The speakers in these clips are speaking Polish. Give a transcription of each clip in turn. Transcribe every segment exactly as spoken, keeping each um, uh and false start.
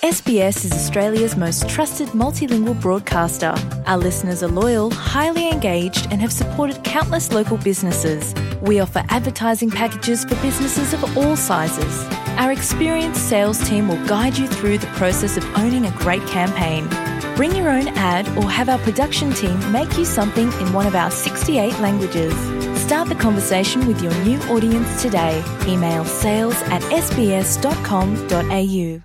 S B S is Australia's most trusted multilingual broadcaster. Our listeners are loyal, highly engaged, and have supported countless local businesses. We offer advertising packages for businesses of all sizes. Our experienced sales team will guide you through the process of owning a great campaign. Bring your own ad or have our production team make you something in one of our sixty-eight languages. Start the conversation with your new audience today. Email sales at s b s dot com dot a u.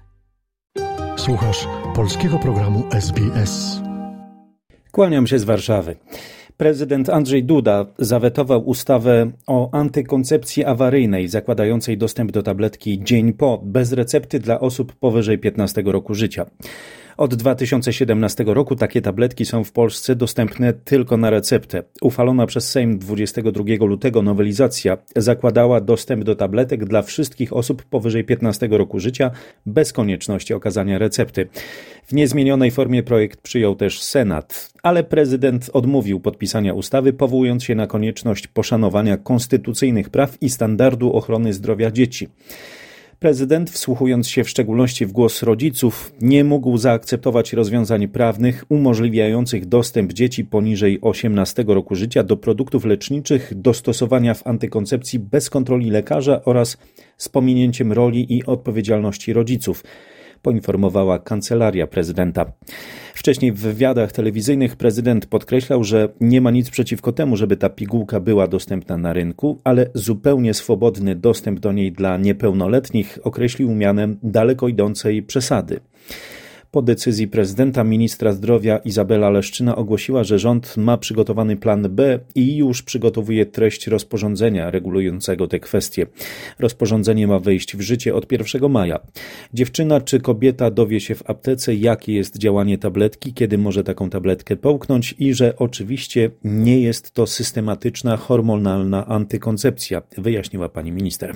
Słuchasz polskiego programu S B S. Kłaniam się z Warszawy. Prezydent Andrzej Duda zawetował ustawę o antykoncepcji awaryjnej zakładającej dostęp do tabletki dzień po, bez recepty dla osób powyżej piętnastego roku życia. Od dwa tysiące siedemnastego roku takie tabletki są w Polsce dostępne tylko na receptę. Uchwalona przez Sejm dwudziestego drugiego lutego nowelizacja zakładała dostęp do tabletek dla wszystkich osób powyżej piętnastego roku życia bez konieczności okazania recepty. W niezmienionej formie projekt przyjął też Senat, ale prezydent odmówił podpisania ustawy, powołując się na konieczność poszanowania konstytucyjnych praw i standardu ochrony zdrowia dzieci. Prezydent, wsłuchując się w szczególności w głos rodziców, nie mógł zaakceptować rozwiązań prawnych umożliwiających dostęp dzieci poniżej osiemnastego roku życia do produktów leczniczych do stosowania w antykoncepcji bez kontroli lekarza oraz z pominięciem roli i odpowiedzialności rodziców, poinformowała Kancelaria Prezydenta. Wcześniej w wywiadach telewizyjnych prezydent podkreślał, że nie ma nic przeciwko temu, żeby ta pigułka była dostępna na rynku, ale zupełnie swobodny dostęp do niej dla niepełnoletnich określił mianem daleko idącej przesady. Po decyzji prezydenta ministra zdrowia Izabela Leszczyna ogłosiła, że rząd ma przygotowany plan B i już przygotowuje treść rozporządzenia regulującego te kwestie. Rozporządzenie ma wejść w życie od pierwszego maja. Dziewczyna czy kobieta dowie się w aptece, jakie jest działanie tabletki, kiedy może taką tabletkę połknąć i że oczywiście nie jest to systematyczna hormonalna antykoncepcja, wyjaśniła pani minister.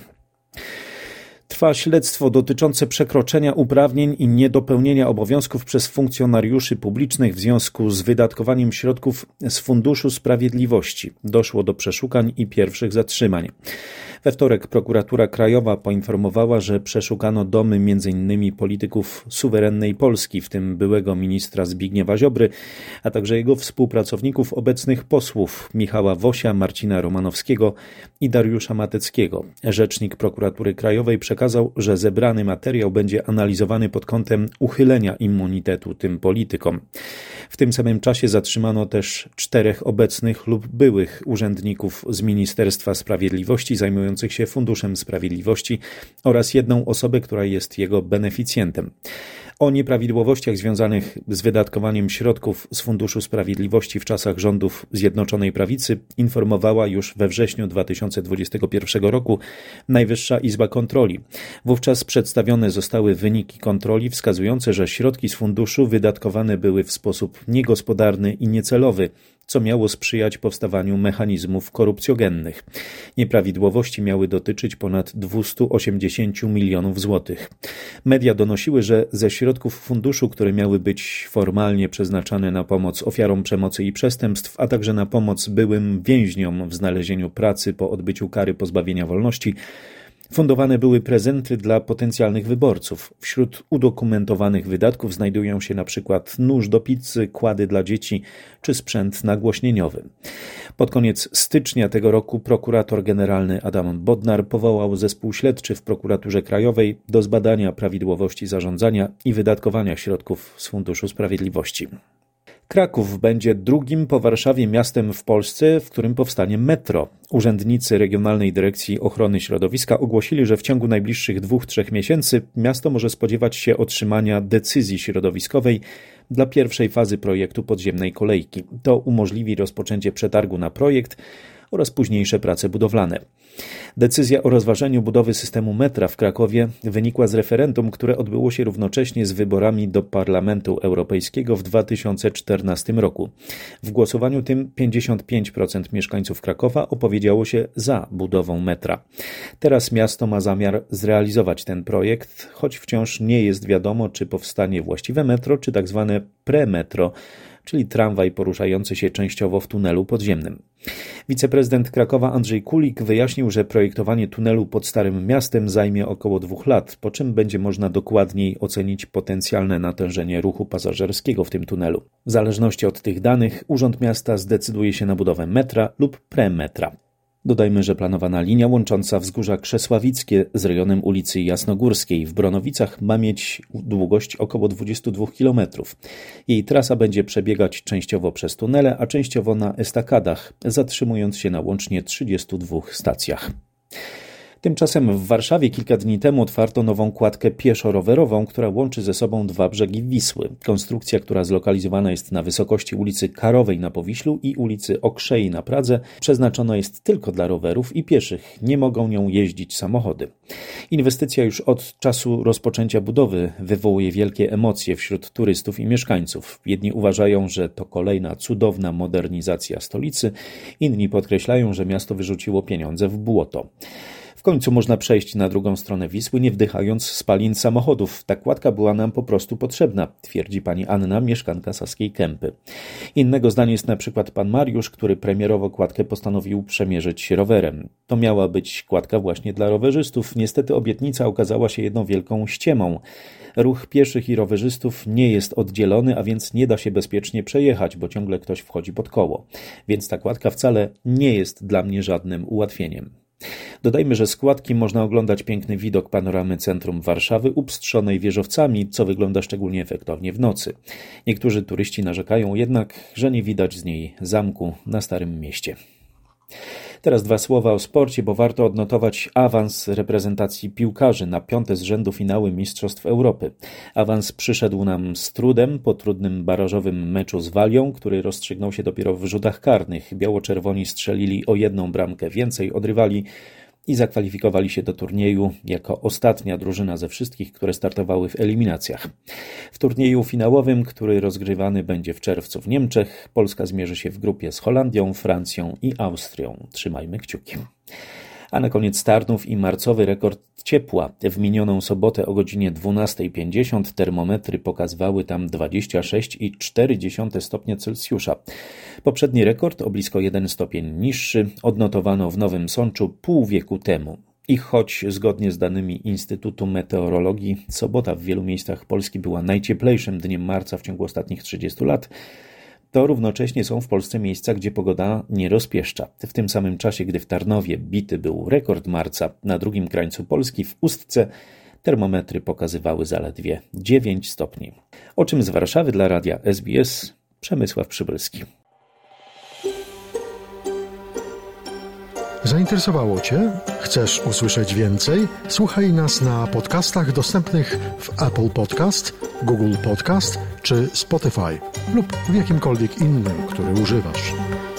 Trwa śledztwo dotyczące przekroczenia uprawnień i niedopełnienia obowiązków przez funkcjonariuszy publicznych w związku z wydatkowaniem środków z Funduszu Sprawiedliwości. Doszło do przeszukań i pierwszych zatrzymań. We wtorek prokuratura krajowa poinformowała, że przeszukano domy między innymi polityków suwerennej Polski, w tym byłego ministra Zbigniewa Ziobry, a także jego współpracowników, obecnych posłów Michała Wosia, Marcina Romanowskiego i Dariusza Mateckiego. Rzecznik prokuratury krajowej przekazał, że zebrany materiał będzie analizowany pod kątem uchylenia immunitetu tym politykom. W tym samym czasie zatrzymano też czterech obecnych lub byłych urzędników z Ministerstwa Sprawiedliwości zajmujących się Funduszem Sprawiedliwości oraz jedną osobę, która jest jego beneficjentem. O nieprawidłowościach związanych z wydatkowaniem środków z Funduszu Sprawiedliwości w czasach rządów Zjednoczonej Prawicy informowała już we wrześniu dwa tysiące dwudziestego pierwszego roku Najwyższa Izba Kontroli. Wówczas przedstawione zostały wyniki kontroli wskazujące, że środki z funduszu wydatkowane były w sposób niegospodarny i niecelowy, co miało sprzyjać powstawaniu mechanizmów korupcjogennych. Nieprawidłowości miały dotyczyć ponad dwieście osiemdziesiąt milionów złotych. Media donosiły, że ze środków funduszu, które miały być formalnie przeznaczane na pomoc ofiarom przemocy i przestępstw, a także na pomoc byłym więźniom w znalezieniu pracy po odbyciu kary pozbawienia wolności, fundowane były prezenty dla potencjalnych wyborców. Wśród udokumentowanych wydatków znajdują się na przykład nóż do pizzy, kłady dla dzieci czy sprzęt nagłośnieniowy. Pod koniec stycznia tego roku prokurator generalny Adam Bodnar powołał zespół śledczy w prokuraturze krajowej do zbadania prawidłowości zarządzania i wydatkowania środków z Funduszu Sprawiedliwości. Kraków będzie drugim po Warszawie miastem w Polsce, w którym powstanie metro. Urzędnicy Regionalnej Dyrekcji Ochrony Środowiska ogłosili, że w ciągu najbliższych dwóch, trzech miesięcy miasto może spodziewać się otrzymania decyzji środowiskowej dla pierwszej fazy projektu podziemnej kolejki. To umożliwi rozpoczęcie przetargu na projekt oraz późniejsze prace budowlane. Decyzja o rozważeniu budowy systemu metra w Krakowie wynikła z referendum, które odbyło się równocześnie z wyborami do Parlamentu Europejskiego w dwa tysiące czternastym roku. W głosowaniu tym pięćdziesiąt pięć procent mieszkańców Krakowa opowiedziało się za budową metra. Teraz miasto ma zamiar zrealizować ten projekt, choć wciąż nie jest wiadomo, czy powstanie właściwe metro, czy tak zwane premetro, czyli tramwaj poruszający się częściowo w tunelu podziemnym. Wiceprezydent Krakowa Andrzej Kulik wyjaśnił, wyjaśnił, że projektowanie tunelu pod Starym Miastem zajmie około dwóch lat, po czym będzie można dokładniej ocenić potencjalne natężenie ruchu pasażerskiego w tym tunelu. W zależności od tych danych Urząd Miasta zdecyduje się na budowę metra lub premetra. Dodajmy, że planowana linia łącząca Wzgórza Krzesławickie z rejonem ulicy Jasnogórskiej w Bronowicach ma mieć długość około dwadzieścia dwa kilometrów. Jej trasa będzie przebiegać częściowo przez tunele, a częściowo na estakadach, zatrzymując się na łącznie trzydziestu dwóch stacjach. Tymczasem w Warszawie kilka dni temu otwarto nową kładkę pieszo-rowerową, która łączy ze sobą dwa brzegi Wisły. Konstrukcja, która zlokalizowana jest na wysokości ulicy Karowej na Powiślu i ulicy Okrzei na Pradze, przeznaczona jest tylko dla rowerów i pieszych. Nie mogą nią jeździć samochody. Inwestycja już od czasu rozpoczęcia budowy wywołuje wielkie emocje wśród turystów i mieszkańców. Jedni uważają, że to kolejna cudowna modernizacja stolicy, inni podkreślają, że miasto wyrzuciło pieniądze w błoto. W końcu można przejść na drugą stronę Wisły, nie wdychając spalin samochodów. Ta kładka była nam po prostu potrzebna, twierdzi pani Anna, mieszkanka Saskiej Kępy. Innego zdania jest na przykład pan Mariusz, który premierowo kładkę postanowił przemierzyć rowerem. To miała być kładka właśnie dla rowerzystów. Niestety obietnica okazała się jedną wielką ściemą. Ruch pieszych i rowerzystów nie jest oddzielony, a więc nie da się bezpiecznie przejechać, bo ciągle ktoś wchodzi pod koło. Więc ta kładka wcale nie jest dla mnie żadnym ułatwieniem. Dodajmy, że z kładki można oglądać piękny widok panoramy centrum Warszawy upstrzonej wieżowcami, co wygląda szczególnie efektownie w nocy. Niektórzy turyści narzekają jednak, że nie widać z niej zamku na Starym Mieście. Teraz dwa słowa o sporcie, bo warto odnotować awans reprezentacji piłkarzy na piąte z rzędu finały Mistrzostw Europy. Awans przyszedł nam z trudem po trudnym barażowym meczu z Walią, który rozstrzygnął się dopiero w rzutach karnych. Biało-czerwoni strzelili o jedną bramkę więcej od rywali i zakwalifikowali się do turnieju jako ostatnia drużyna ze wszystkich, które startowały w eliminacjach. W turnieju finałowym, który rozgrywany będzie w czerwcu w Niemczech, Polska zmierzy się w grupie z Holandią, Francją i Austrią. Trzymajmy kciuki. A na koniec Tarnów i marcowy rekord ciepła. W minioną sobotę o godzinie dwunasta pięćdziesiąt termometry pokazywały tam dwadzieścia sześć i cztery dziesiąte stopnia Celsjusza. Poprzedni rekord, o blisko jeden stopień niższy, odnotowano w Nowym Sączu pół wieku temu. I choć zgodnie z danymi Instytutu Meteorologii sobota w wielu miejscach Polski była najcieplejszym dniem marca w ciągu ostatnich trzydziestu lat, to równocześnie są w Polsce miejsca, gdzie pogoda nie rozpieszcza. W tym samym czasie, gdy w Tarnowie bity był rekord marca, na drugim krańcu Polski, w Ustce, termometry pokazywały zaledwie dziewięć stopni. O czym z Warszawy dla radia S B S Przemysław Przybylski. Zainteresowało Cię? Chcesz usłyszeć więcej? Słuchaj nas na podcastach dostępnych w Apple Podcast, Google Podcast czy Spotify lub w jakimkolwiek innym, który używasz.